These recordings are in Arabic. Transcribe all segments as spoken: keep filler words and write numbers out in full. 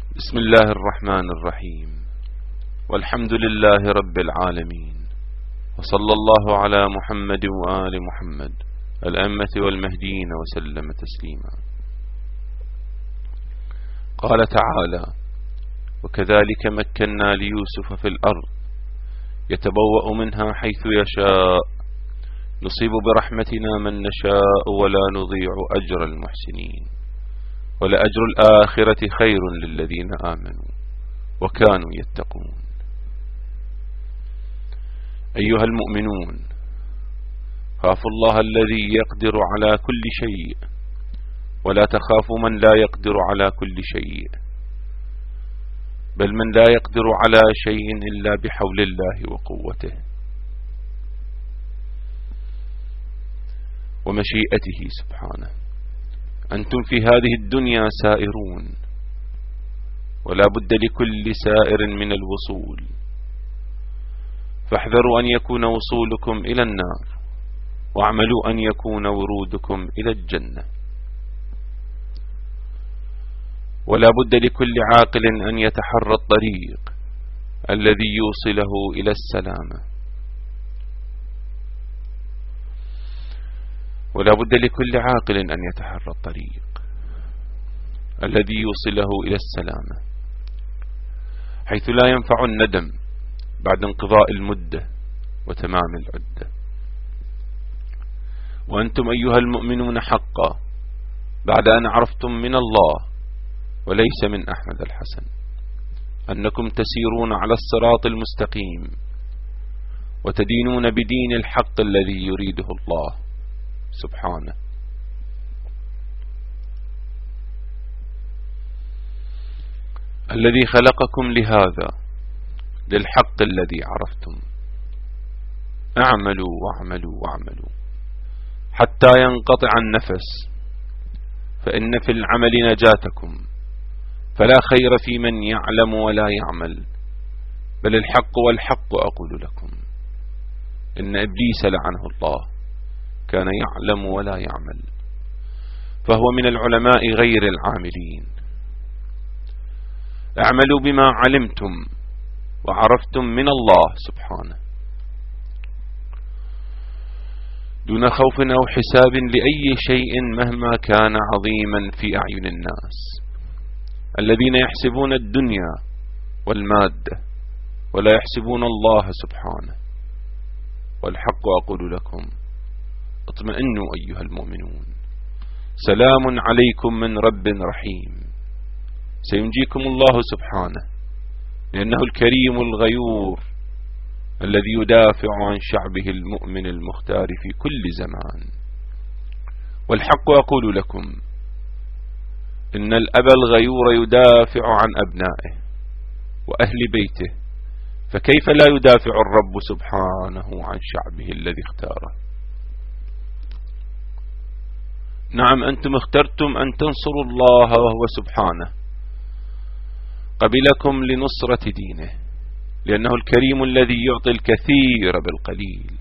بسم الله الرحمن الرحيم، والحمد لله رب العالمين، وصلى الله على محمد وآل محمد الأئمة والمهديين وسلم تسليما. قال تعالى: وكذلك مكنا ليوسف في الأرض يتبوأ منها حيث يشاء نصيب برحمتنا من نشاء ولا نضيع أجر المحسنين ولأجر الآخرة خير للذين آمنوا وكانوا يتقون. أيها المؤمنون، خافوا الله الذي يقدر على كل شيء، ولا تخافوا من لا يقدر على كل شيء، بل من لا يقدر على شيء إلا بحول الله وقوته ومشيئته سبحانه. أنتم في هذه الدنيا سائرون، ولا بد لكل سائر من الوصول، فاحذروا أن يكون وصولكم إلى النار، واعملوا أن يكون ورودكم إلى الجنة. ولا بد لكل عاقل أن يتحرى الطريق الذي يوصله إلى السلامة، ولا بد لكل عاقل أن يتحرى الطريق الذي يوصله إلى السلامة، حيث لا ينفع الندم بعد انقضاء المدة وتمام العدة. وأنتم أيها المؤمنون حقا بعد أن عرفتم من الله وليس من أحمد الحسن أنكم تسيرون على الصراط المستقيم وتدينون بدين الحق الذي يريده الله سبحانه. الذي خلقكم لهذا، للحق الذي عرفتم. اعملوا واعملوا واعملوا حتى ينقطع النفس، فإن في العمل نجاتكم، فلا خير في من يعلم ولا يعمل، بل الحق والحق أقول لكم إن إبليس لعنه الله كان يعلم ولا يعمل، فهو من العلماء غير العاملين. اعملوا بما علمتم وعرفتم من الله سبحانه، دون خوف أو حساب لأي شيء مهما كان عظيما في أعين الناس الذين يحسبون الدنيا والمادة ولا يحسبون الله سبحانه. والحق أقول لكم: اطمئنوا أيها المؤمنون، سلام عليكم من رب رحيم، سينجيكم الله سبحانه، لأنه الكريم الغيور الذي يدافع عن شعبه المؤمن المختار في كل زمان. والحق أقول لكم: إن الأب الغيور يدافع عن أبنائه وأهل بيته، فكيف لا يدافع الرب سبحانه عن شعبه الذي اختاره؟ نعم، أنتم اخترتم أن تنصروا الله وهو سبحانه قبلكم لنصرة دينه، لأنه الكريم الذي يعطي الكثير بالقليل.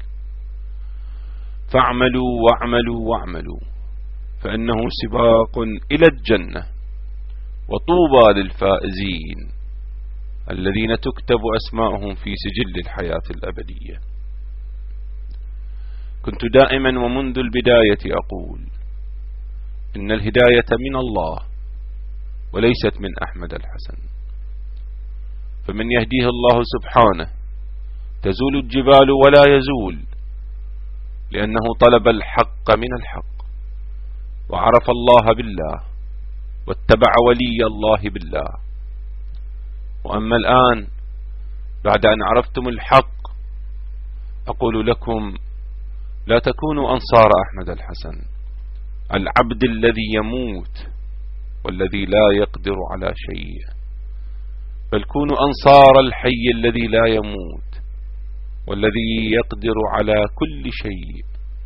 فاعملوا واعملوا واعملوا، فإنه سباق إلى الجنة، وطوبى للفائزين الذين تكتب أسماءهم في سجل الحياة الأبدية. كنت دائما ومنذ البداية أقول إن الهداية من الله وليست من أحمد الحسن، فمن يهديه الله سبحانه تزول الجبال ولا يزول، لأنه طلب الحق من الحق وعرف الله بالله واتبع ولي الله بالله. وأما الآن بعد أن عرفتم الحق، أقول لكم: لا تكونوا أنصار أحمد الحسن العبد الذي يموت والذي لا يقدر على شيء، بل كونوا أنصار الحي الذي لا يموت والذي يقدر على كل شيء.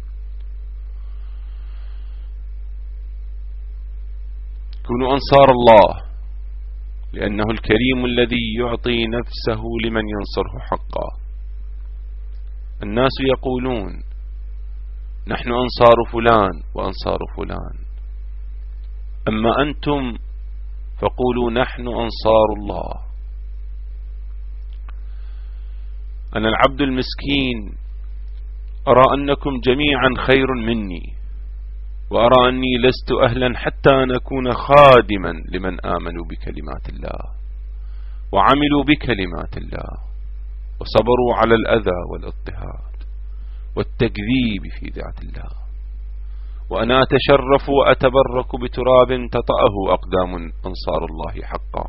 كونوا أنصار الله، لأنه الكريم الذي يعطي نفسه لمن ينصره حقا. الناس يقولون: نحن أنصار فلان وأنصار فلان، أما أنتم فقولوا نحن أنصار الله. أنا العبد المسكين أرى أنكم جميعا خير مني، وأرى أني لست أهلا حتى أن أكون خادما لمن آمنوا بكلمات الله وعملوا بكلمات الله وصبروا على الأذى والاضطهاد والتكذيب في ذات الله، وأنا أتشرف وأتبرك بتراب تطأه أقدام أنصار الله حقا.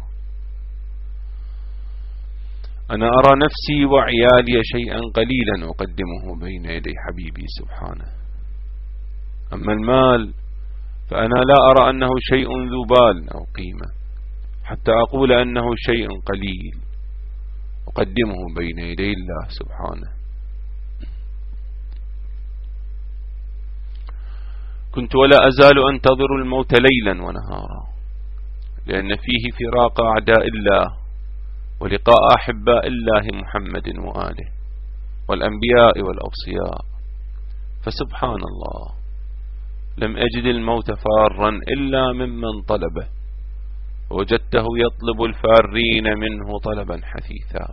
أنا أرى نفسي وعيالي شيئا قليلا أقدمه بين يدي حبيبي سبحانه. أما المال فأنا لا أرى أنه شيء ذو بال أو قيمة حتى أقول أنه شيء قليل أقدمه بين يدي الله سبحانه. كنت ولا أزال أنتظر الموت ليلا ونهارا، لأن فيه فراق أعداء الله ولقاء أحباء الله محمد وآله والأنبياء والأوصياء. فسبحان الله لم أجد الموت فارا إلا ممن طلبه، وجدته يطلب الفارين منه طلبا حثيثا.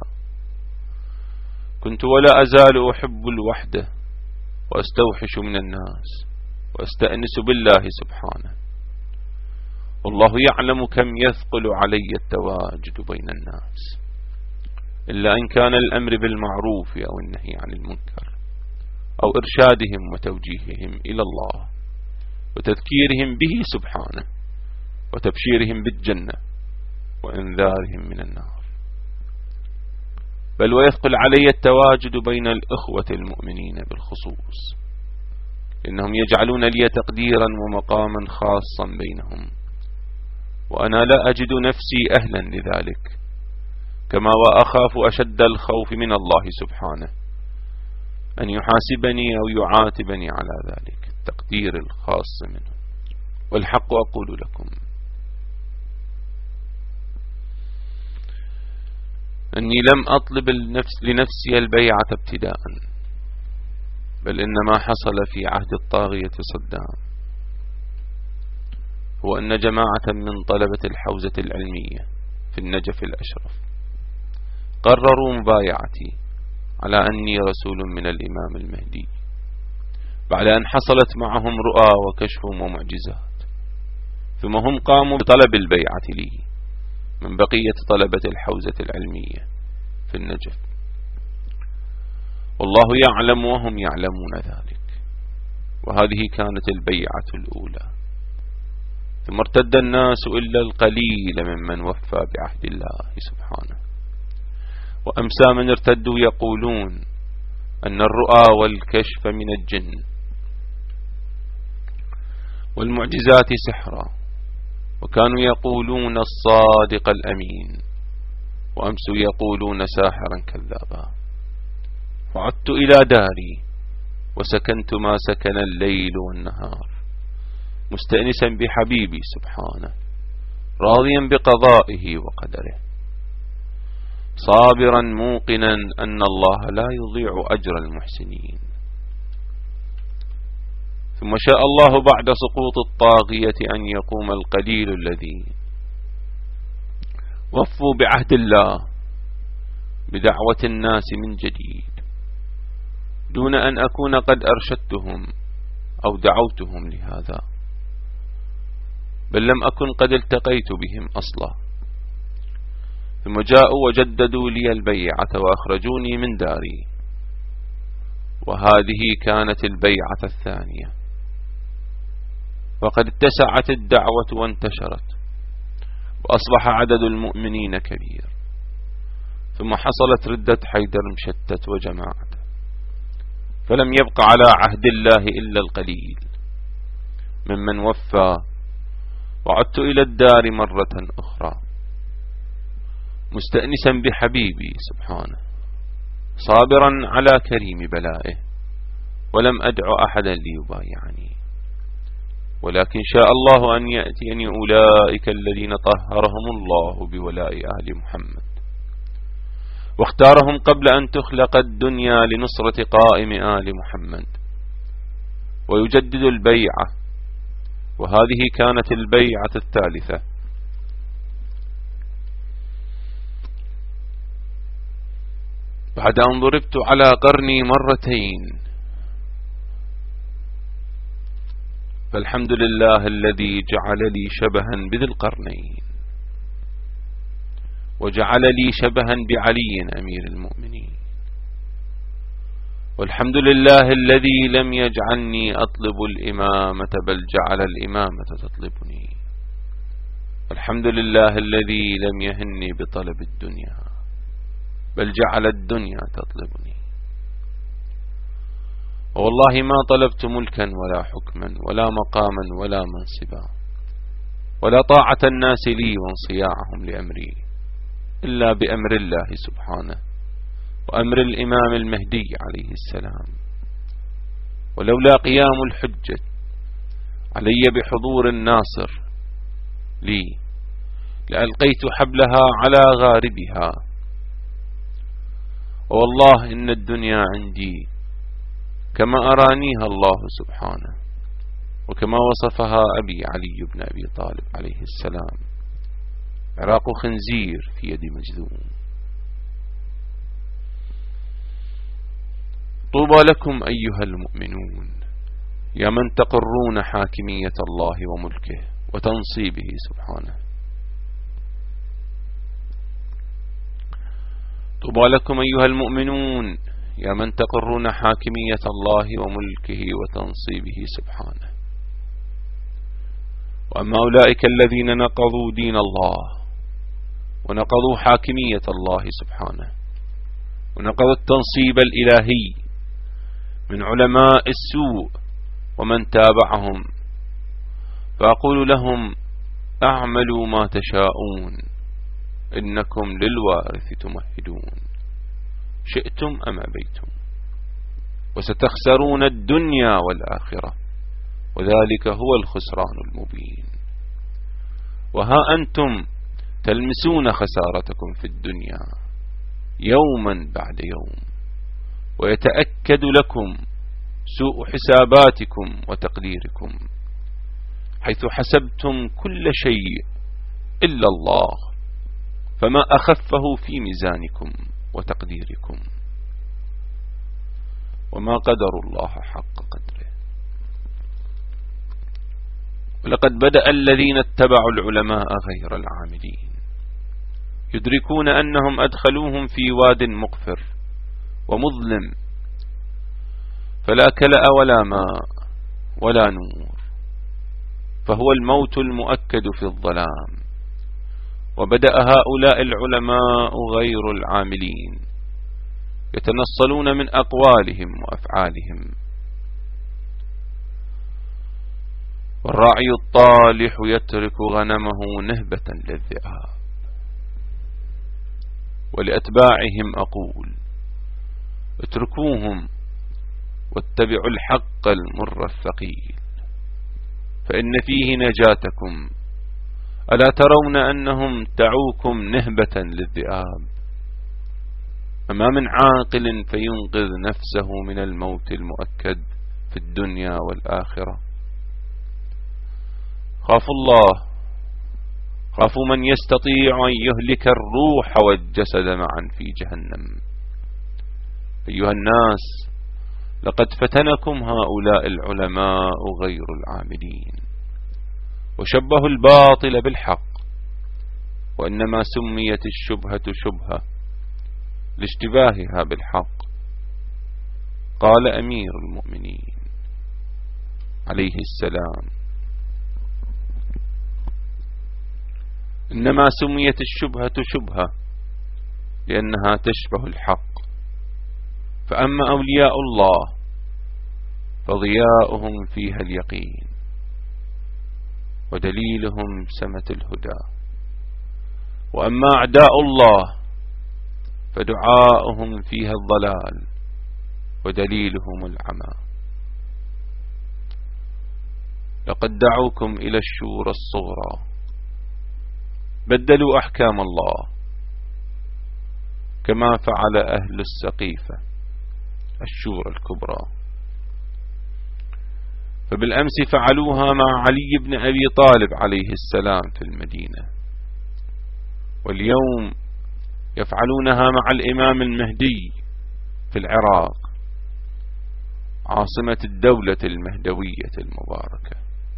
كنت ولا أزال أحب الوحدة وأستوحش من الناس وأستأنس بالله سبحانه. والله يعلم كم يثقل علي التواجد بين الناس، إلا إن كان الأمر بالمعروف أو النهي عن المنكر أو إرشادهم وتوجيههم إلى الله وتذكيرهم به سبحانه وتبشيرهم بالجنة وإنذارهم من النار. بل ويثقل علي التواجد بين الإخوة المؤمنين بالخصوص، إنهم يجعلون لي تقديرا ومقاما خاصا بينهم، وأنا لا أجد نفسي أهلا لذلك، كما وأخاف أشد الخوف من الله سبحانه أن يحاسبني أو يعاتبني على ذلك التقدير الخاص منه. والحق أقول لكم أني لم أطلب النفس لنفسي البيعة ابتداء، بل إنما حصل في عهد الطاغية صدام هو أن جماعة من طلبة الحوزة العلمية في النجف الأشرف قرروا مبايعتي على أني رسول من الإمام المهدي، بعد أن حصلت معهم رؤى وكشف ومعجزات، ثم هم قاموا بطلب البيعة لي من بقية طلبة الحوزة العلمية في النجف، والله يعلم وهم يعلمون ذلك. وهذه كانت البيعة الأولى. ثم ارتد الناس إلا القليل ممن وفى بعهد الله سبحانه، وأمسى من ارتدوا يقولون أن الرؤى والكشف من الجن والمعجزات سحرا، وكانوا يقولون الصادق الأمين، وأمسوا يقولون ساحرا كذابا. وعدت إلى داري وسكنت ما سكن الليل والنهار، مستأنسا بحبيبي سبحانه، راضيا بقضائه وقدره، صابرا موقنا أن الله لا يضيع أجر المحسنين. ثم شاء الله بعد سقوط الطاغية أن يقوم القليل الذين وفوا بعهد الله بدعوة الناس من جديد، دون أن أكون قد أرشدتهم أو دعوتهم لهذا، بل لم أكن قد التقيت بهم أصلا. ثم جاءوا وجددوا لي البيعة وأخرجوني من داري، وهذه كانت البيعة الثانية. وقد اتسعت الدعوة وانتشرت، وأصبح عدد المؤمنين كبير. ثم حصلت ردة حيدر مشتت وجماعته، فلم يبق على عهد الله إلا القليل ممن وفى. وعدت إلى الدار مرة أخرى مستأنسا بحبيبي سبحانه، صابرا على كريم بلائه، ولم أدع أحدا ليبايعني، ولكن شاء الله أن يأتيني أولئك الذين طهرهم الله بولاء آل محمد، واختارهم قبل أن تخلق الدنيا لنصرة قائم آل محمد، ويجدد البيعة. وهذه كانت البيعة الثالثة. بعد أن ضربت على قرني مرتين، فالحمد لله الذي جعل لي شبها بذي القرنين، وجعل لي شبها بعلي أمير المؤمنين، والحمد لله الذي لم يجعلني أطلب الإمامة بل جعل الإمامة تطلبني، والحمد لله الذي لم يهني بطلب الدنيا بل جعل الدنيا تطلبني. والله ما طلبت ملكا ولا حكما ولا مقاما ولا منصبا ولا طاعة الناس لي وانصياعهم لأمري إلا بأمر الله سبحانه وأمر الإمام المهدي عليه السلام. ولولا قيام الحجة علي بحضور الناصر لي لألقيت حبلها على غاربها. والله إن الدنيا عندي كما أرانيها الله سبحانه وكما وصفها أبي علي بن أبي طالب عليه السلام، عراق خنزير في يد مجذوم. طوبى لكم أيها المؤمنون يا من تقرون حاكمية الله وملكه وتنصيبه سبحانه. طوبى لكم أيها المؤمنون يا من تقرون حاكمية الله وملكه وتنصيبه سبحانه. وأما أولئك الذين نقضوا دين الله ونقضوا حاكمية الله سبحانه ونقضوا التنصيب الإلهي من علماء السوء ومن تابعهم، فأقول لهم أعملوا ما تشاءون إنكم للوارث تمهدون، شئتم أم أبيتم، وستخسرون الدنيا والآخرة وذلك هو الخسران المبين. وها أنتم تلمسون خسارتكم في الدنيا يوما بعد يوم، ويتأكد لكم سوء حساباتكم وتقديركم، حيث حسبتم كل شيء إلا الله، فما أخفه في ميزانكم وتقديركم، وما قدر الله حق قدره. ولقد بدأ الذين اتبعوا العلماء غير العاملين يدركون أنهم أدخلوهم في واد مقفر ومظلم، فلا كلأ ولا ماء ولا نور، فهو الموت المؤكد في الظلام. وبدأ هؤلاء العلماء غير العاملين يتنصلون من أقوالهم وأفعالهم. والراعي الطالح يترك غنمه نهبة للذئاب. ولأتباعهم أقول اتركوهم واتبعوا الحق المر الثقيل، فإن فيه نجاتكم. ألا ترون أنهم تعوكم نهبة للذئاب؟ أما من عاقل فينقذ نفسه من الموت المؤكد في الدنيا والآخرة؟ خافوا الله، خافوا من يستطيع أن يهلك الروح والجسد معا في جهنم. أيها الناس، لقد فتنكم هؤلاء العلماء غير العاملين وشبهوا الباطل بالحق، وإنما سميت الشبهة شبهة لاشتباهها بالحق. قال أمير المؤمنين عليه السلام: إنما سميت الشبهة شبهة لأنها تشبه الحق. فأما أولياء الله فضياؤهم فيها اليقين ودليلهم سمة الهدى، وأما أعداء الله فدعاؤهم فيها الضلال ودليلهم العمى. لقد دعوكم إلى الشورى الصغرى، بدلوا أحكام الله كما فعل أهل السقيفة الشورى الكبرى. فبالأمس فعلوها مع علي بن أبي طالب عليه السلام في المدينة، واليوم يفعلونها مع الإمام المهدي في العراق عاصمة الدولة المهدوية المباركة،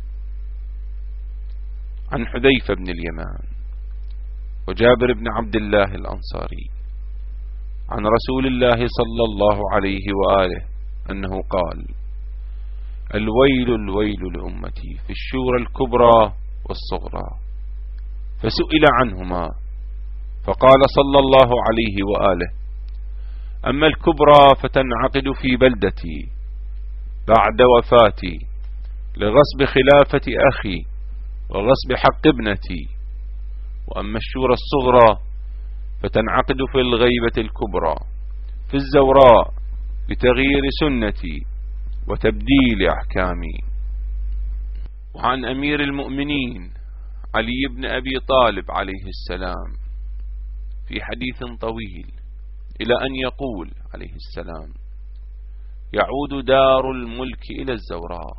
عن حذيفة بن اليمان وجابر بن عبد الله الأنصاري عن رسول الله صلى الله عليه وآله أنه قال: الويل الويل لأمتي في الشورى الكبرى والصغرى. فسئل عنهما فقال صلى الله عليه وآله: أما الكبرى فتنعقد في بلدتي بعد وفاتي لغصب خلافة أخي وغصب حق ابنتي، وأما الشورى الصغرى فتنعقد في الغيبة الكبرى في الزوراء بتغيير سنتي وتبديل أحكامي. وعن أمير المؤمنين علي بن أبي طالب عليه السلام في حديث طويل إلى أن يقول عليه السلام: يعود دار الملك إلى الزوراء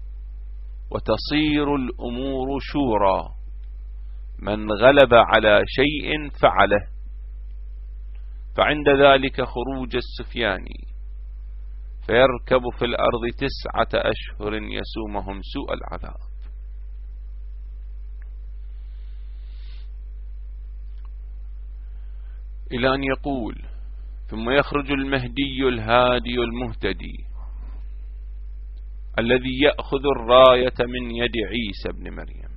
وتصير الأمور شورى، من غلب على شيء فعله، فعند ذلك خروج السفياني فيركب في الأرض تسعة أشهر يسومهم سوء العذاب. إلى أن يقول: ثم يخرج المهدي الهادي المهتدي الذي يأخذ الراية من يد عيسى بن مريم.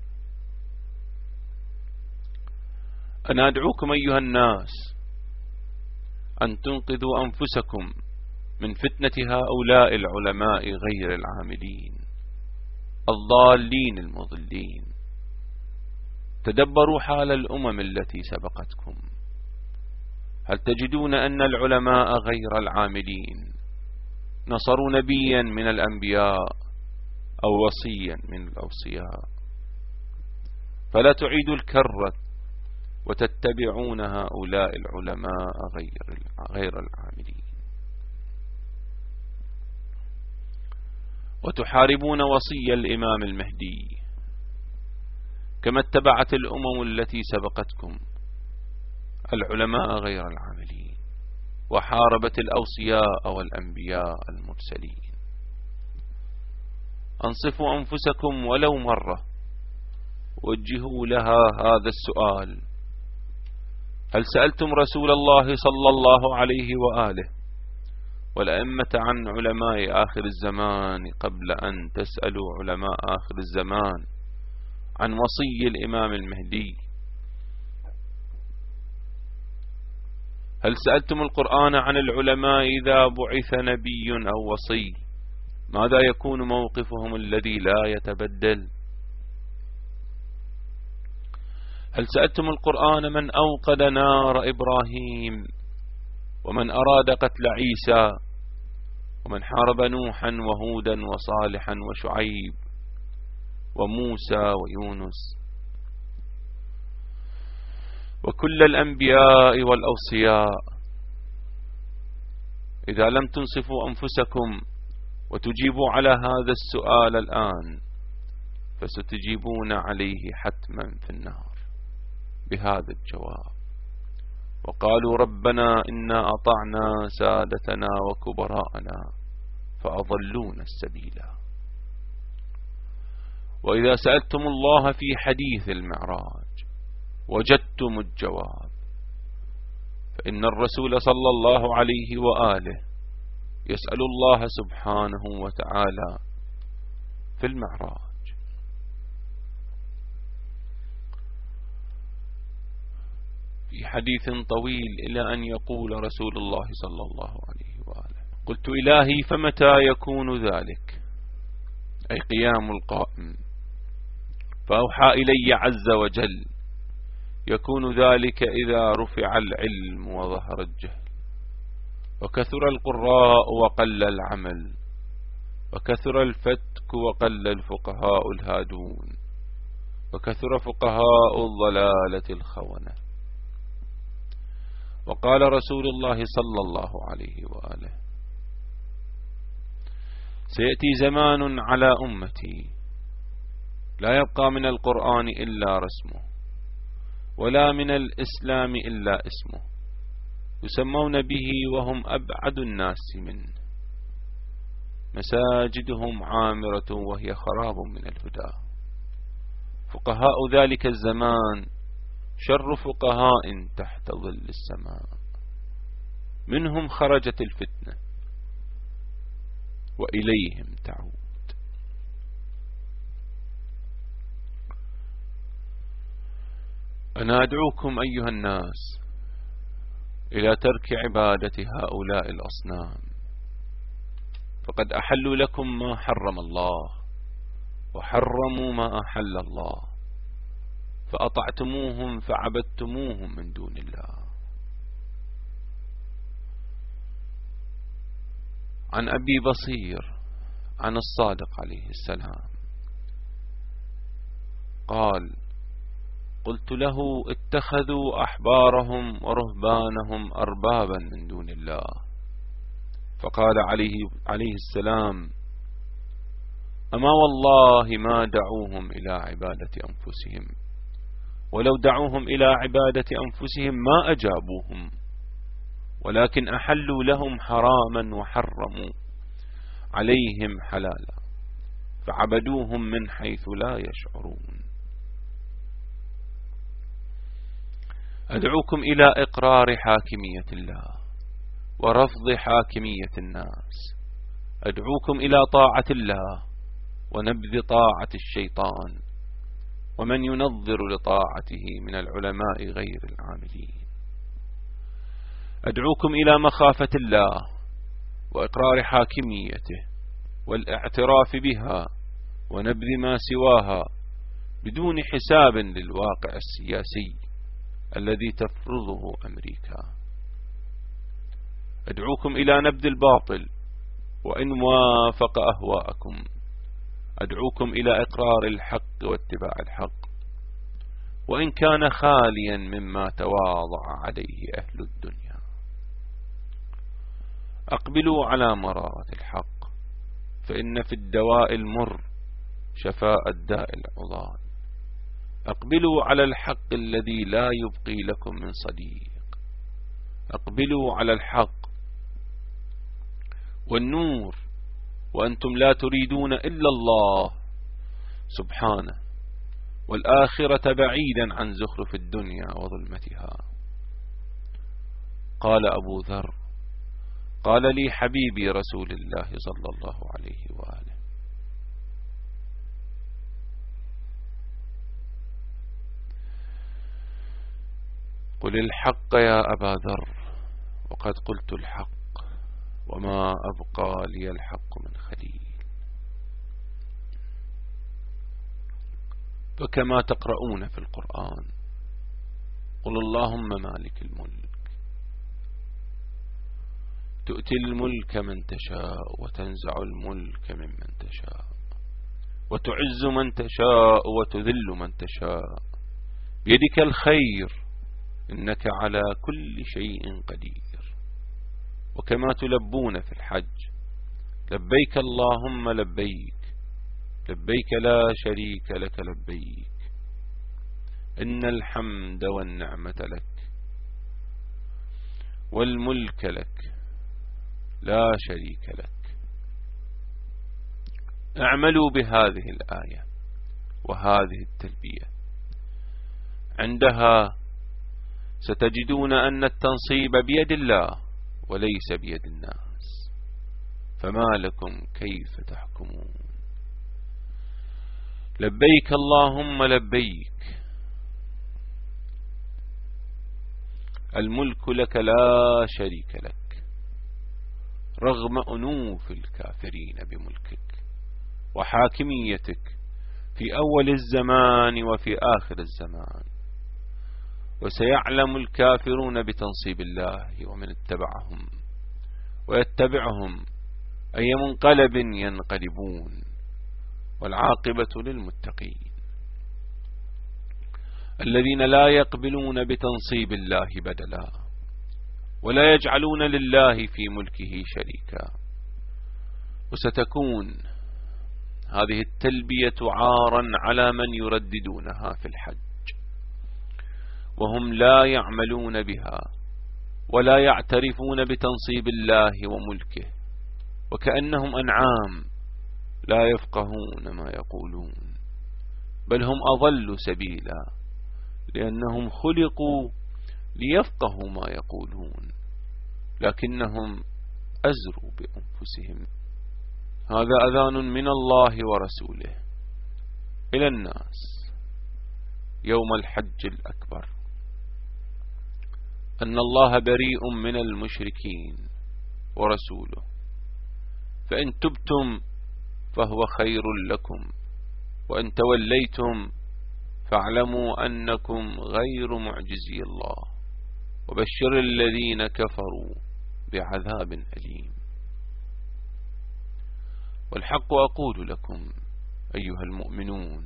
أنا أدعوكم أيها الناس أن تنقذوا أنفسكم من فتنة هؤلاء العلماء غير العاملين الضالين المضلين. تدبروا حال الأمم التي سبقتكم، هل تجدون أن العلماء غير العاملين نصروا نبيا من الأنبياء أو وصيا من الأوصياء؟ فلا تعيدوا الكرة وتتبعون هؤلاء العلماء غير غير العاملين، وتحاربون وصي الإمام المهدي كما اتبعت الأمم التي سبقتكم العلماء غير العاملين، وحاربت الأوصياء والأنبياء المرسلين. أنصفوا أنفسكم ولو مرة، وجهوا لها هذا السؤال: هل سألتم رسول الله صلى الله عليه وآله والأئمة عن علماء آخر الزمان قبل أن تسألوا علماء آخر الزمان عن وصي الإمام المهدي؟ هل سألتم القرآن عن العلماء إذا بعث نبي أو وصي ماذا يكون موقفهم الذي لا يتبدل؟ هل سألتم القرآن من أوقد نار إبراهيم ومن أراد قتل عيسى ومن حارب نوحا وهودا وصالحا وشعيب وموسى ويونس وكل الأنبياء والأوصياء؟ إذا لم تنصفوا أنفسكم وتجيبوا على هذا السؤال الآن فستجيبون عليه حتما في النار بهذا الجواب: وقالوا ربنا إنا أطعنا سادتنا وكبراءنا فأضلونا السبيلا. وإذا سألتم الله في حديث المعراج وجدتم الجواب، فإن الرسول صلى الله عليه وآله يسأل الله سبحانه وتعالى في المعراج: في حديث طويل إلى أن يقول رسول الله صلى الله عليه وآله: قلت إلهي فمتى يكون ذلك؟ أي قيام القائم. فأوحى إلي عز وجل: يكون ذلك إذا رفع العلم وظهر الجهل، وكثر القراء وقل العمل، وكثر الفتك وقل الفقهاء الهادون، وكثر فقهاء الضلالة الخونة. وقال رسول الله صلى الله عليه وآله: سيأتي زمان على أمتي لا يبقى من القرآن إلا رسمه، ولا من الإسلام إلا اسمه، يسمون به وهم أبعد الناس منه. مساجدهم عامرة وهي خراب من الهدى. فقهاء ذلك الزمان شر فقهاء تحت ظل السماء. منهم خرجت الفتنة وإليهم تعود. أنا أدعوكم أيها الناس إلى ترك عبادة هؤلاء الأصنام، فقد أحلوا لكم ما حرم الله وحرموا ما أحل الله، فأطعتموهم فعبدتموهم من دون الله. عن أبي بصير عن الصادق عليه السلام قال: قلت له: اتخذوا أحبارهم ورهبانهم أربابا من دون الله. فقال عليه, عليه السلام: أما والله ما دعوهم إلى عبادة أنفسهم، ولو دعوهم إلى عبادة أنفسهم ما أجابوهم، ولكن أحلوا لهم حراما وحرموا عليهم حلالا، فعبدوهم من حيث لا يشعرون. أدعوكم إلى إقرار حاكمية الله ورفض حاكمية الناس. أدعوكم إلى طاعة الله ونبذ طاعة الشيطان ومن ينظر لطاعته من العلماء غير العاملين. أدعوكم إلى مخافة الله وإقرار حاكميته والاعتراف بها ونبذ ما سواها بدون حساب للواقع السياسي الذي تفرضه أمريكا. أدعوكم إلى نبذ الباطل وإن وافق أهواءكم. أدعوكم إلى إقرار الحق واتباع الحق وإن كان خاليا مما تواضع عليه أهل الدنيا. أقبلوا على مرارة الحق، فإن في الدواء المر شفاء الداء العضال. أقبلوا على الحق الذي لا يبقي لكم من صديق. أقبلوا على الحق والنور وأنتم لا تريدون إلا الله سبحانه، والآخرة بعيدا عن زخرف الدنيا وظلمتها. قال أبو ذر: قال لي حبيبي رسول الله صلى الله عليه وآله: قل الحق يا أبا ذر، وقد قلت الحق وما أبقى لي الحق من خليل. فكما تقرؤون في القرآن: قل اللهم مالك الملك تؤتي الملك من تشاء وتنزع الملك ممن تشاء وتعز من تشاء وتذل من تشاء بيدك الخير إنك على كل شيء قدير. وكما تلبون في الحج: لبيك اللهم لبيك لبيك لا شريك لك لبيك إن الحمد والنعمة لك والملك لك لا شريك لك. اعملوا بهذه الآية وهذه التلبية، عندها ستجدون أن التنصيب بيد الله وليس بيد الناس، فما لكم كيف تحكمون؟ لبيك اللهم لبيك، الملك لك لا شريك لك، رغم أنوف الكافرين بملكك وحاكميتك في أول الزمان وفي آخر الزمان. وسيعلم الكافرون بتنصيب الله ومن اتبعهم ويتبعهم أي منقلب ينقلبون، والعاقبة للمتقين الذين لا يقبلون بتنصيب الله بدلا ولا يجعلون لله في ملكه شريكا. وستكون هذه التلبية عارا على من يرددونها في الحج وهم لا يعملون بها ولا يعترفون بتنصيب الله وملكه، وكأنهم أنعام لا يفقهون ما يقولون، بل هم أضل سبيلا، لأنهم خلقوا ليفقهوا ما يقولون لكنهم أزروا بأنفسهم. هذا أذان من الله ورسوله إلى الناس يوم الحج الأكبر أن الله بريء من المشركين ورسوله، فإن تبتم فهو خير لكم، وإن توليتم فاعلموا أنكم غير معجزي الله، وبشر الذين كفروا بعذاب أليم. والحق أقول لكم أيها المؤمنون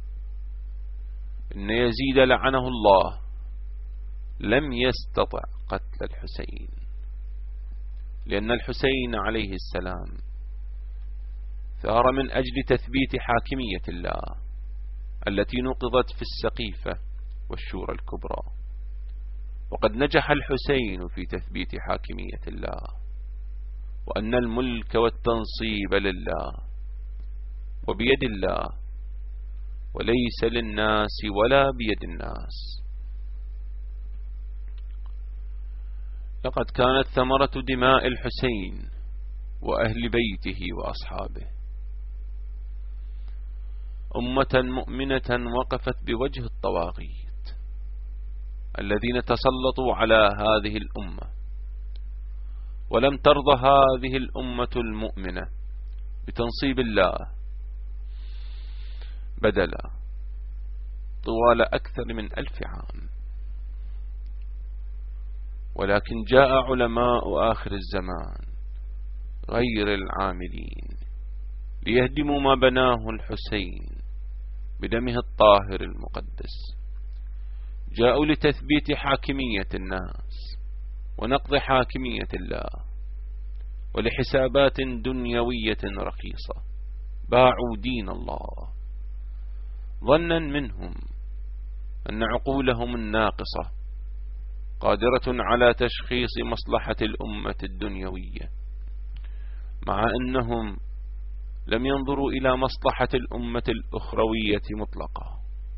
إن يزيد لعنه الله لم يستطع قتل الحسين، لأن الحسين عليه السلام ثار من أجل تثبيت حاكمية الله التي نقضت في السقيفة والشورى الكبرى، وقد نجح الحسين في تثبيت حاكمية الله، وأن الملك والتنصيب لله وبيد الله وليس للناس ولا بيد الناس. لقد كانت ثمرة دماء الحسين وأهل بيته وأصحابه أمة مؤمنة وقفت بوجه الطواغيت الذين تسلطوا على هذه الأمة، ولم ترضى هذه الأمة المؤمنة بتنصيب الله بدلا طوال أكثر من ألف عام. ولكن جاء علماء آخر الزمان غير العاملين ليهدموا ما بناه الحسين بدمه الطاهر المقدس، جاءوا لتثبيت حاكمية الناس ونقض حاكمية الله، ولحسابات دنيوية رخيصة باعوا دين الله ظنا منهم أن عقولهم الناقصة قادرة على تشخيص مصلحة الأمة الدنيوية، مع أنهم لم ينظروا إلى مصلحة الأمة الأخروية مطلقا.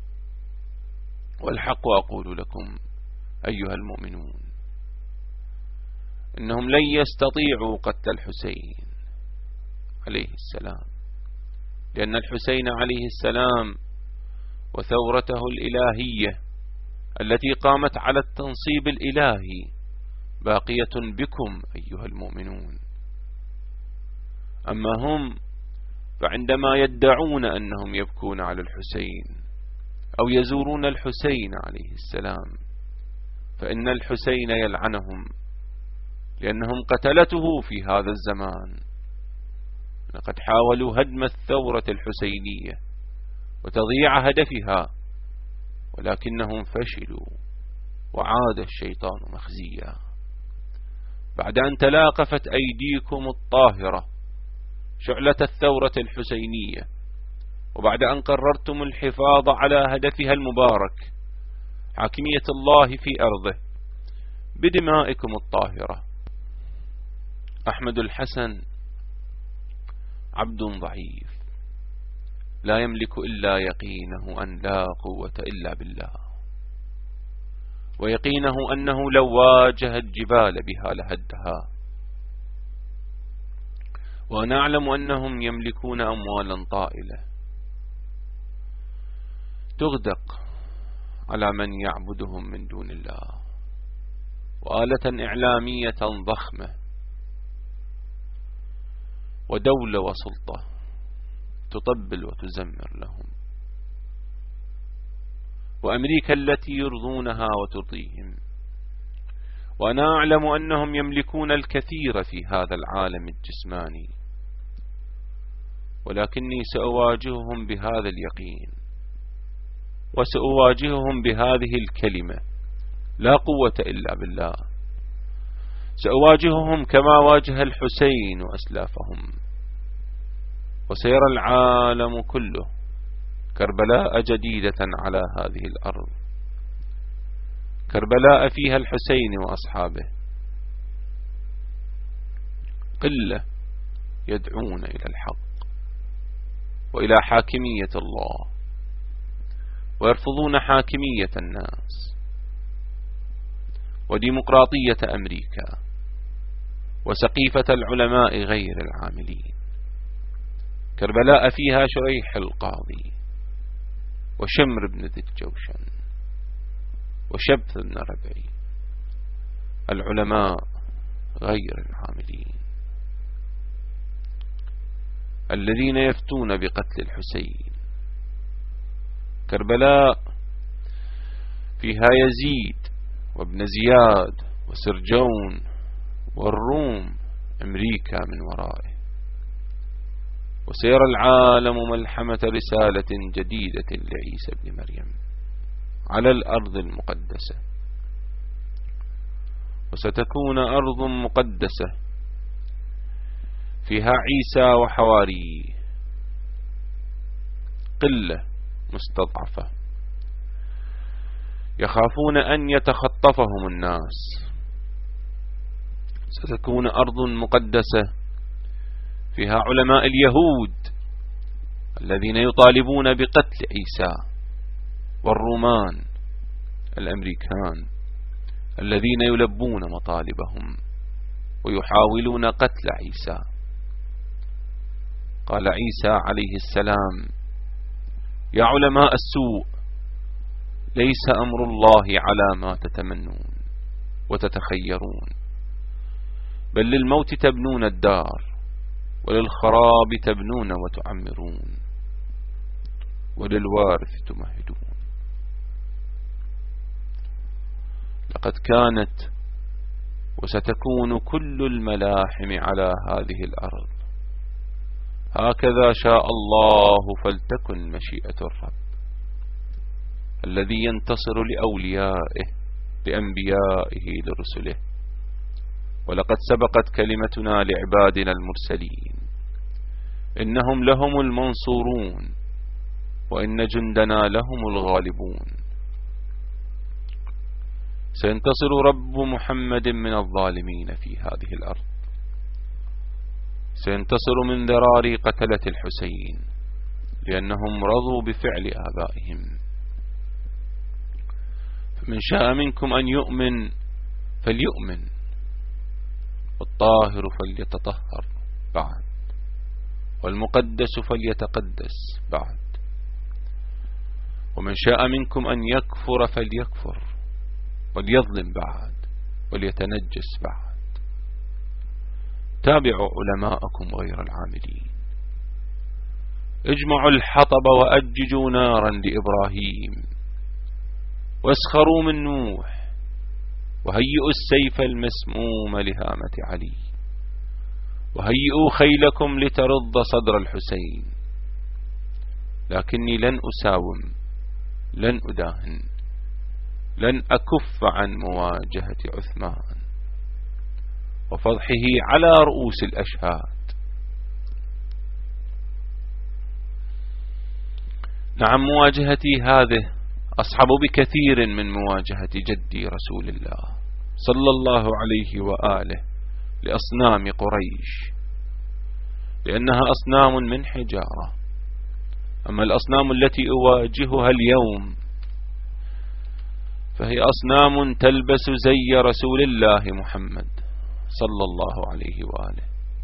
والحق أقول لكم أيها المؤمنون إنهم لن يستطيعوا قتل الحسين عليه السلام، لأن الحسين عليه السلام وثورته الإلهية التي قامت على التنصيب الإلهي باقية بكم أيها المؤمنون. أما هم فعندما يدعون أنهم يبكون على الحسين أو يزورون الحسين عليه السلام فإن الحسين يلعنهم، لأنهم قتلته في هذا الزمان. لقد حاولوا هدم الثورة الحسينية وتضييع هدفها، ولكنهم فشلوا وعاد الشيطان مخزيا. بعد أن تلاقفت أيديكم الطاهرة شعلة الثورة الحسينية، وبعد أن قررتم الحفاظ على هدفها المبارك حاكمية الله في أرضه بدمائكم الطاهرة، أحمد الحسن عبد ضعيف لا يملك إلا يقينه أن لا قوة إلا بالله، ويقينه أنه لو واجه الجبال بها لهدها. ونعلم أنهم يملكون أموالا طائلة تغدق على من يعبدهم من دون الله، وآلة إعلامية ضخمة ودولة وسلطة تطبل وتزمر لهم، وأمريكا التي يرضونها وترضيهم. وأنا أعلم أنهم يملكون الكثير في هذا العالم الجسماني، ولكني سأواجههم بهذا اليقين، وسأواجههم بهذه الكلمة لا قوة إلا بالله. سأواجههم كما واجه الحسين وأسلافهم، وسيرى العالم كله كربلاء جديدة على هذه الأرض، كربلاء فيها الحسين وأصحابه قلة يدعون إلى الحق وإلى حاكمية الله، ويرفضون حاكمية الناس وديمقراطية أمريكا وسقيفة العلماء غير العاملين. كربلاء فيها شريح القاضي وشمر بن ذي الجوشن وشبث بن ربعي، العلماء غير العاملين الذين يفتون بقتل الحسين. كربلاء فيها يزيد وابن زياد وسرجون والروم أمريكا من ورائه، وسيرى العالم ملحمة رسالة جديدة لعيسى بن مريم على الأرض المقدسة، وستكون أرض مقدسة فيها عيسى وحواريه، قلة مستضعفة يخافون أن يتخطفهم الناس. ستكون أرض مقدسة فيها علماء اليهود الذين يطالبون بقتل عيسى، والرومان الأمريكان الذين يلبون مطالبهم ويحاولون قتل عيسى. قال عيسى عليه السلام: يا علماء السوء، ليس أمر الله على ما تتمنون وتتخيرون، بل للموت تبنون الدار وللخراب تبنون وتعمرون وللوارث تمهدون. لقد كانت وستكون كل الملاحم على هذه الأرض، هكذا شاء الله فلتكن مشيئة الرب الذي ينتصر لأوليائه لأنبيائه لرسله. ولقد سبقت كلمتنا لعبادنا المرسلين إنهم لهم المنصورون وإن جندنا لهم الغالبون. سينتصر رب محمد من الظالمين في هذه الأرض، سينتصر من ذراري قتلة الحسين لأنهم رضوا بفعل آبائهم. فمن شاء منكم أن يؤمن فليؤمن، والطاهر فليتطهر بعد، والمقدس فليتقدس بعد، ومن شاء منكم أن يكفر فليكفر، وليظلم بعد، وليتنجس بعد. تابعوا علماءكم غير العاملين، اجمعوا الحطب وأججوا نارا لإبراهيم، واسخروا من نوح، وهيئوا السيف المسموم لهامة علي، وهيئوا خيلكم لترض صدر الحسين. لكني لن أساوم، لن أداهن، لن أكف عن مواجهة عثمان وفضحه على رؤوس الأشهاد. نعم، مواجهتي هذه أصعب بكثير من مواجهة جدي رسول الله صلى الله عليه وآله لأصنام قريش، لأنها أصنام من حجارة. أما الأصنام التي أواجهها اليوم فهي أصنام تلبس زي رسول الله محمد صلى الله عليه وآله.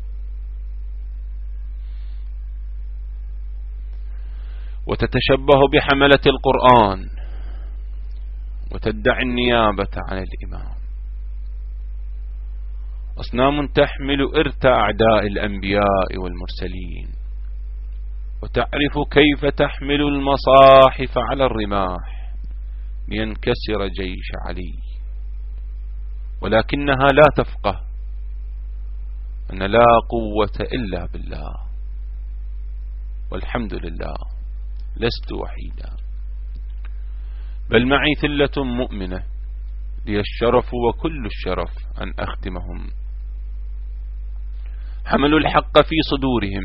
وتتشبه بحملة القرآن وتدعي النيابة عن الإمام. أصنام تحمل إرث أعداء الأنبياء والمرسلين، وتعرف كيف تحمل المصاحف على الرماح لينكسر جيش علي، ولكنها لا تفقه أن لا قوة إلا بالله. والحمد لله لست وحيدا، بل معي ثلة مؤمنة لي الشرف وكل الشرف أن أختمهم. حملوا الحق في صدورهم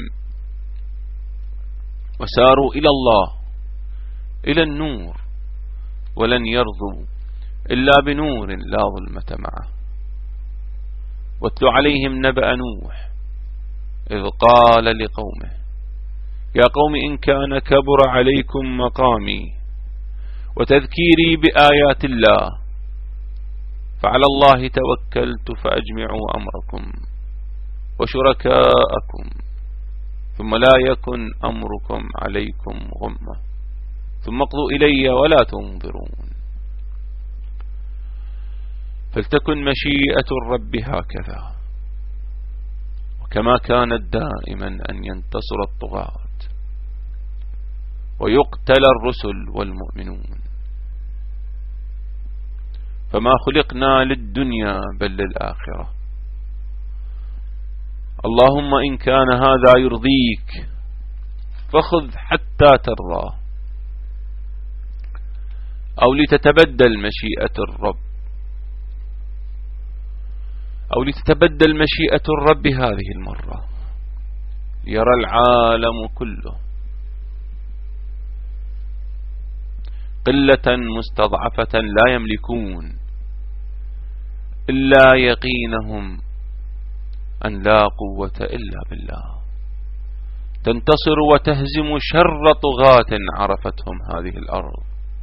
وساروا إلى الله، إلى النور، ولن يرضوا إلا بنور لا ظلمة معه. واتل عليهم نبأ نوح إذ قال لقومه يا قوم إن كان كبر عليكم مقامي وتذكيري بآيات الله فعلى الله توكلت فأجمعوا أمركم وشركاءكم ثم لا يكن أمركم عليكم غمة ثم اقضوا إلي ولا تنظرون. فلتكن مشيئة الرب هكذا، وكما كانت دائما أن ينتصر الطغاة ويقتل الرسل والمؤمنون، فما خلقنا للدنيا بل للآخرة. اللهم إن كان هذا يرضيك فخذ حتى ترضى، أو لتتبدل مشيئة الرب أو لتتبدل مشيئة الرب هذه المرة يرى العالم كله قلة مستضعفة لا يملكون إلا يقينهم أن لا قوة إلا بالله، تنتصر وتهزم شر طغاة عرفتهم هذه الأرض.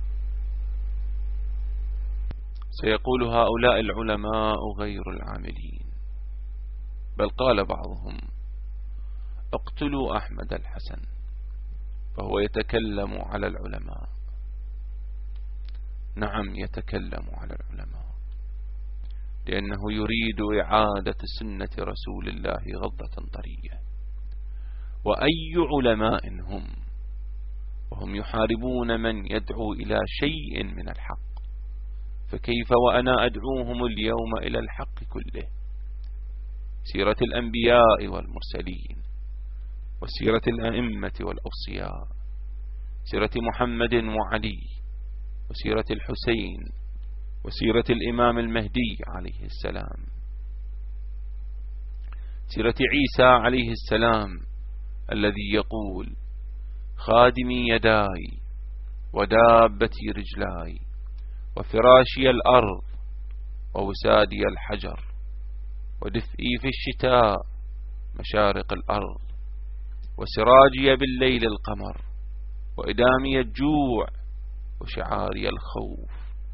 سيقول هؤلاء العلماء غير العاملين، بل قال بعضهم اقتلوا أحمد الحسن فهو يتكلم على العلماء. نعم يتكلم على العلماء، لأنه يريد إعادة سنة رسول الله غضة طرية. وأي علماء هم وهم يحاربون من يدعو إلى شيء من الحق، فكيف وأنا أدعوهم اليوم إلى الحق كله؟ سيرة الأنبياء والمرسلين، وسيرة الأئمة والأوصياء، سيرة محمد وعلي، وسيرة الحسين، وسيرة الإمام المهدي عليه السلام، سيرة عيسى عليه السلام الذي يقول خادمي يداي ودابتي رجلاي وفراشي الأرض ووسادي الحجر ودفئي في الشتاء مشارق الأرض وسراجي بالليل القمر وإدامي الجوع وشعاري الخوف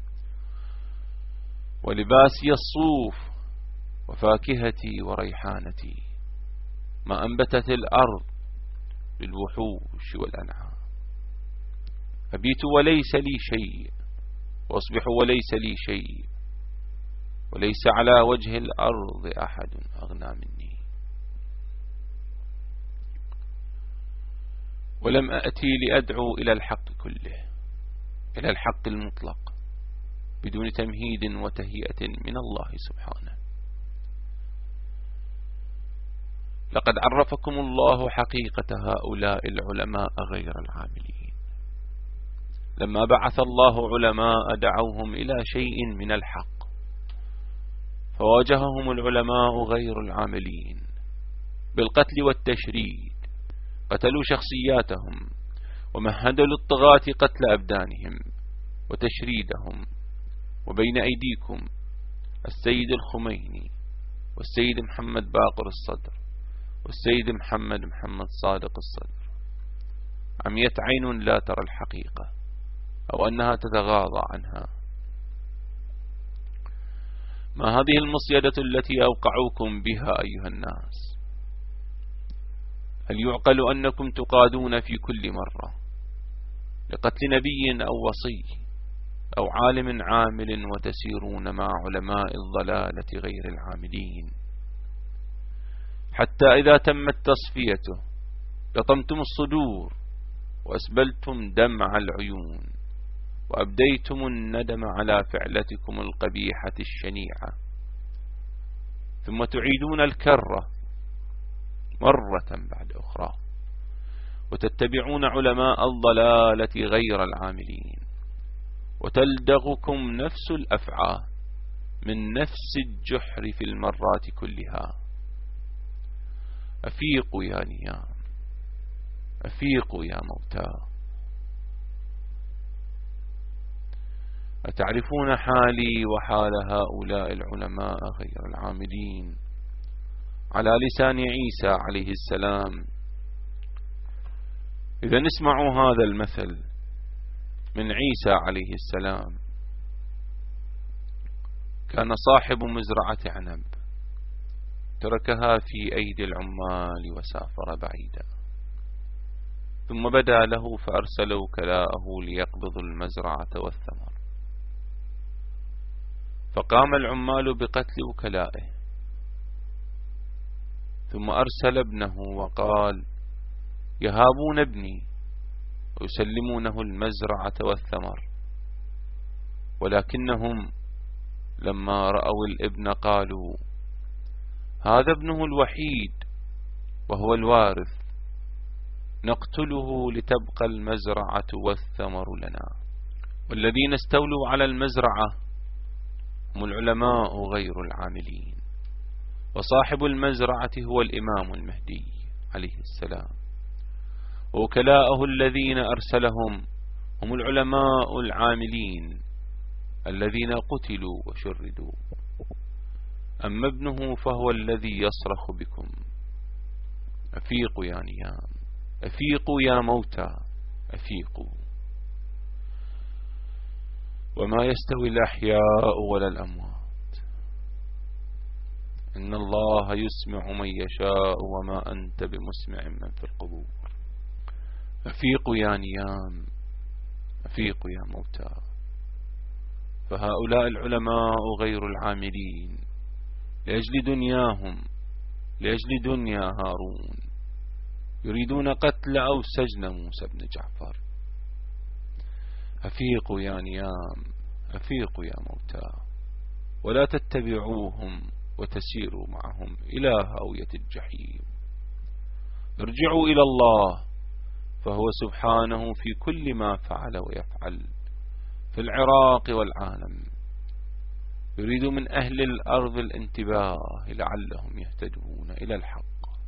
ولباسي الصوف وفاكهتي وريحانتي، ما أنبتت الأرض للوحوش والأنعام. أبيت وليس لي شيء وأصبح وليس لي شيء، وليس على وجه الأرض أحد أغنى مني. ولم أأتي لأدعو إلى الحق كله، إلى الحق المطلق بدون تمهيد وتهيئة من الله سبحانه. لقد عرفكم الله حقيقة هؤلاء العلماء غير العاملين. لما بعث الله علماء دعوهم إلى شيء من الحق، فواجههم العلماء غير العاملين بالقتل والتشريد، قتلوا شخصياتهم ومهدوا للطغاة قتل أبدانهم وتشريدهم. وبين أيديكم السيد الخميني والسيد محمد باقر الصدر والسيد محمد محمد صادق الصدر، عميت عين لا ترى الحقيقة أو أنها تتغاضى عنها. ما هذه المصيدة التي أوقعوكم بها أيها الناس؟ هل يعقل أنكم تقادون في كل مرة لقتل نبي أو وصي أو عالم عامل وتسيرون مع علماء الضلالة غير العاملين، حتى إذا تمت تصفيته لطمتم الصدور وأسبلتم دمع العيون وأبديتم الندم على فعلتكم القبيحة الشنيعة، ثم تعيدون الكرة مرة بعد أخرى وتتبعون علماء الضلالة غير العاملين، وتلدغكم نفس الأفعى من نفس الجحر في المرات كلها. أفيقوا يا نيام، أفيقوا يا موتى. أتعرفون حالي وحال هؤلاء العلماء غير العاملين على لسان عيسى عليه السلام. إذا نسمع هذا المثل من عيسى عليه السلام: كان صاحب مزرعة عنب تركها في أيدي العمال وسافر بعيدا، ثم بدا له فأرسل وكلاءه ليقبضوا المزرعة والثمر، فقام العمال بقتل وكلائه، ثم أرسل ابنه وقال: يهابون ابني ويسلمونه المزرعة والثمر، ولكنهم لما رأوا الابن قالوا: هذا ابنه الوحيد وهو الوارث، نقتله لتبقى المزرعة والثمر لنا. والذين استولوا على المزرعة هم العلماء غير العاملين، وصاحب المزرعة هو الإمام المهدي عليه السلام، ووكلاءه الذين أرسلهم هم العلماء العاملين الذين قتلوا وشردوا. أما ابنه فهو الذي يصرخ بكم: أفيقوا يا نيام، أفيقوا يا موتى، أفيقوا. وما يستوي الأحياء ولا الأموات، إن الله يسمع من يشاء وما أنت بمسمع من في القبور. أفيقوا يا نيام، أفيقوا يا موتى. فهؤلاء العلماء غير العاملين لأجل دنياهم، لأجل دنيا هارون، يريدون قتل أو سجن موسى بن جعفر. أفيقوا يا نيام، أفيقوا يا موتى، ولا تتبعوهم وتسيروا معهم إلى هاوية الجحيم. ارجعوا إلى الله، فهو سبحانه في كل ما فعل ويفعل في العراق والعالم. يريد من أهل الأرض الانتباه لعلهم يهتدون إلى الحق.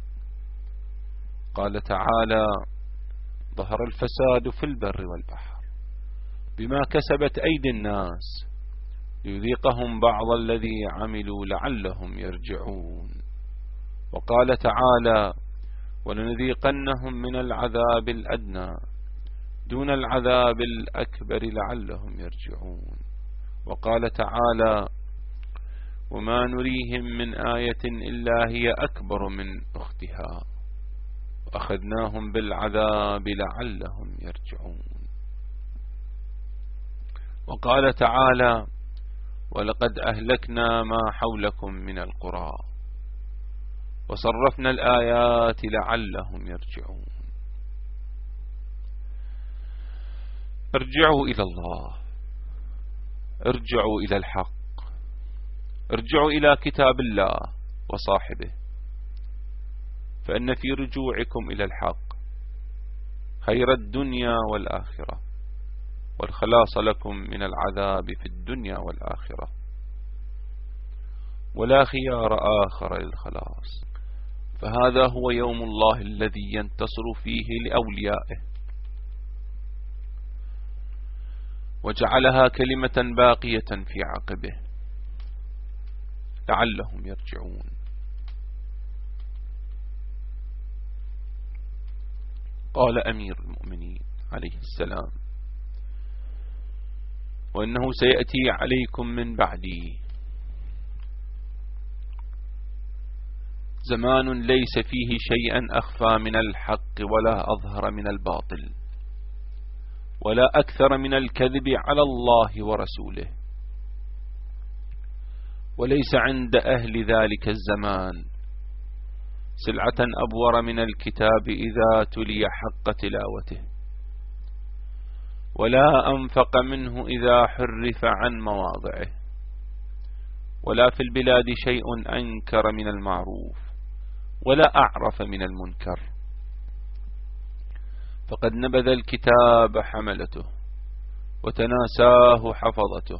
قال تعالى: ظهر الفساد في البر والبحر بما كسبت أيدي الناس ليذيقهم بعض الذي عملوا لعلهم يرجعون. وقال تعالى: ولنذيقنهم من العذاب الأدنى دون العذاب الأكبر لعلهم يرجعون. وقال تعالى: وما نريهم من آية إلا هي أكبر من أختها وأخذناهم بالعذاب لعلهم يرجعون. وقال تعالى: ولقد أهلكنا ما حولكم من القرى وصرفنا الآيات لعلهم يرجعون. ارجعوا إلى الله، ارجعوا إلى الحق، ارجعوا إلى كتاب الله وصاحبه، فإن في رجوعكم إلى الحق خير الدنيا والآخرة، والخلاص لكم من العذاب في الدنيا والآخرة، ولا خيار آخر للخلاص. فهذا هو يوم الله الذي ينتصر فيه لأوليائه، وجعلها كلمة باقية في عقبه لعلهم يرجعون. قال أمير المؤمنين عليه السلام: وإنه سيأتي عليكم من بعدي زمان ليس فيه شيئا أخفى من الحق ولا أظهر من الباطل ولا أكثر من الكذب على الله ورسوله، وليس عند أهل ذلك الزمان سلعة أبور من الكتاب إذا تلي حق تلاوته، ولا أنفق منه إذا حرف عن مواضعه، ولا في البلاد شيء أنكر من المعروف ولا أعرف من المنكر. فقد نبذ الكتاب حملته وتناساه حفظته،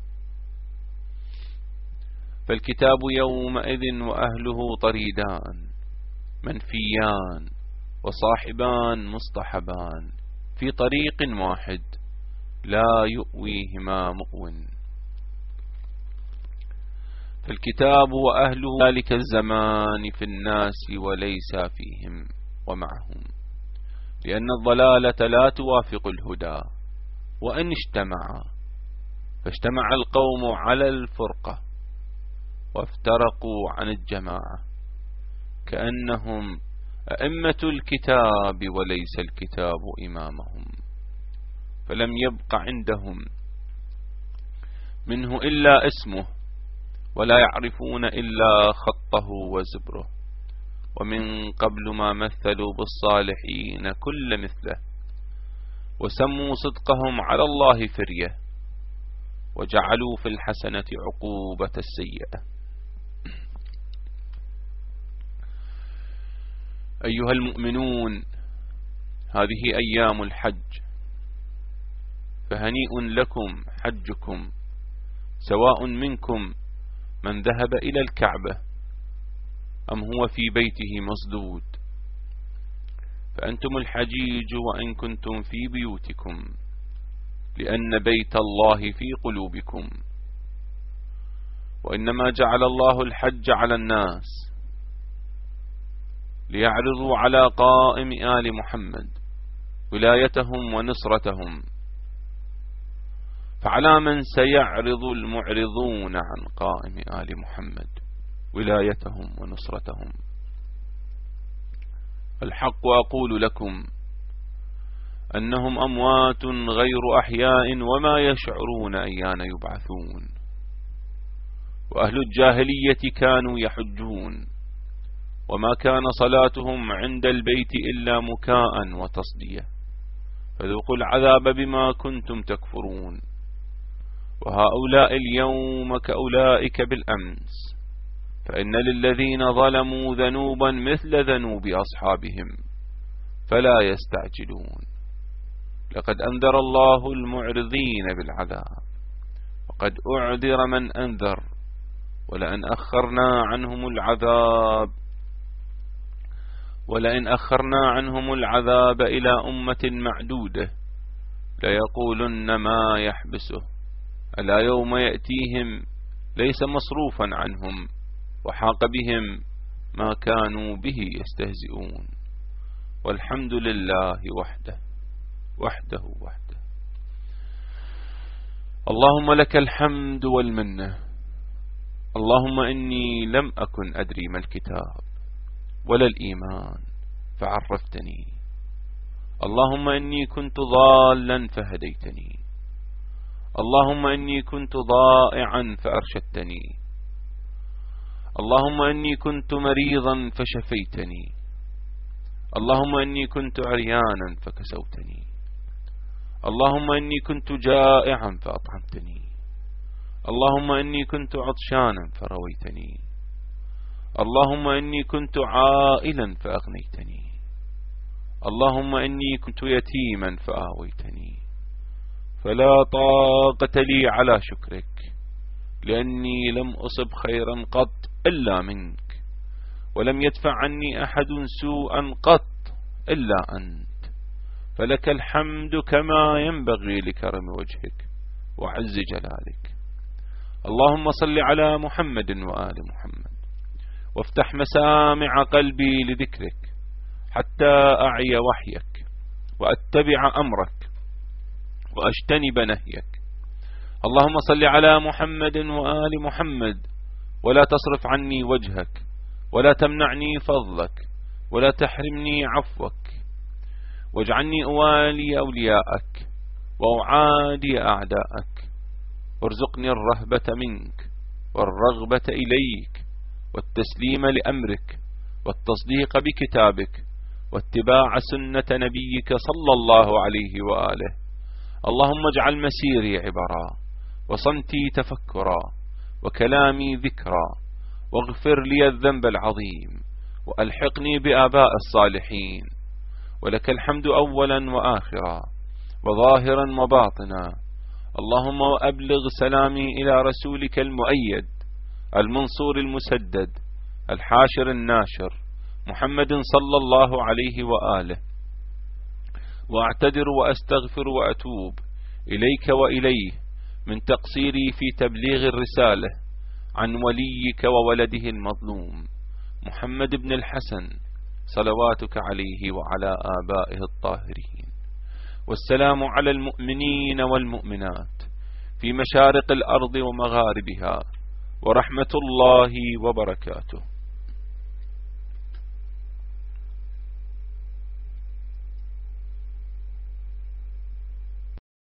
فالكتاب يومئذ وأهله طريدان منفيان وصاحبان مصطحبان في طريق واحد لا يؤويهما مؤون. فالكتاب وأهله ذلك الزمان في الناس وليس فيهم ومعهم، لأن الضلالة لا توافق الهدى، وإن اجتمع فاجتمع القوم على الفرقة وافترقوا عن الجماعة، كأنهم أئمة الكتاب وليس الكتاب إمامهم، فلم يبق عندهم منه إلا اسمه، ولا يعرفون إلا خطه وزبره، ومن قبل ما مثلوا بالصالحين كل مثله، وسموا صدقهم على الله فرية، وجعلوا في الحسنة عقوبة السيئة. أيها المؤمنون، هذه أيام الحج، فهنيء لكم حجكم، سواء منكم من ذهب إلى الكعبة أم هو في بيته مسدود، فأنتم الحجيج وإن كنتم في بيوتكم، لأن بيت الله في قلوبكم. وإنما جعل الله الحج على الناس ليعرضوا على قائم آل محمد ولايتهم ونصرتهم، فعلى من سيعرض المعرضون عن قائم آل محمد ولايتهم ونصرتهم؟ الحق أقول لكم أنهم أموات غير أحياء وما يشعرون أيان يبعثون. وأهل الجاهلية كانوا يحجون، وما كان صلاتهم عند البيت إلا مكاء وتصدية، فذوقوا العذاب بما كنتم تكفرون. وهؤلاء اليوم كأولئك بالأمس، فإن للذين ظلموا ذنوبا مثل ذنوب أصحابهم فلا يستعجلون. لقد أنذر الله المعرضين بالعذاب، وقد أعذر من أنذر، ولئن أخرنا عنهم العذاب ولئن أخرنا عنهم العذاب إلى أمة معدودة ليقولن ما يحبسه، ألا يوم يأتيهم ليس مصروفا عنهم وحاق بهم ما كانوا به يستهزئون. والحمد لله وحده وحده وحده. اللهم لك الحمد والمنة. اللهم إني لم أكن أدري ما الكتاب ولا الإيمان فعرفتني. اللهم إني كنت ضالا فهديتني. اللهم إني كنت ضائعا فأرشدتني. اللهم إني كنت مريضا فشفيتني. اللهم إني كنت عريانا فكسوتني. اللهم إني كنت جائعا فأطعمتني. اللهم إني كنت عطشانا فرويتني. اللهم إني كنت عائلا فأغنيتني. اللهم إني كنت يتيما فآويتني. فلا طاقة لي على شكرك، لأني لم أصب خيرا قط إلا منك، ولم يدفع عني أحد سوءا قط إلا أنت، فلك الحمد كما ينبغي لكرم وجهك وعز جلالك. اللهم صل على محمد وآل محمد، وافتح مسامع قلبي لذكرك حتى أعي وحيك وأتبع أمرك وأجتنب نهيك. اللهم صل على محمد وآل محمد، ولا تصرف عني وجهك، ولا تمنعني فضلك، ولا تحرمني عفوك، واجعلني أوالي أولياءك وأعادي أعداءك، وارزقني الرهبة منك والرغبة إليك والتسليم لأمرك والتصديق بكتابك واتباع سنة نبيك صلى الله عليه وآله. اللهم اجعل مسيري عبرا، وصمتي تفكرا، وكلامي ذكرا، واغفر لي الذنب العظيم، وألحقني بآباء الصالحين. ولك الحمد أولا وآخرا وظاهرا وباطنا. اللهم وأبلغ سلامي إلى رسولك المؤيد المنصور المسدد الحاشر الناشر محمد صلى الله عليه وآله. وأعتذر وأستغفر وأتوب إليك وإليه من تقصيري في تبليغ الرسالة، عن وليك وولده المظلوم محمد بن الحسن صلواتك عليه وعلى آبائه الطاهرين، والسلام على المؤمنين والمؤمنات في مشارق الأرض ومغاربها، ورحمة الله وبركاته.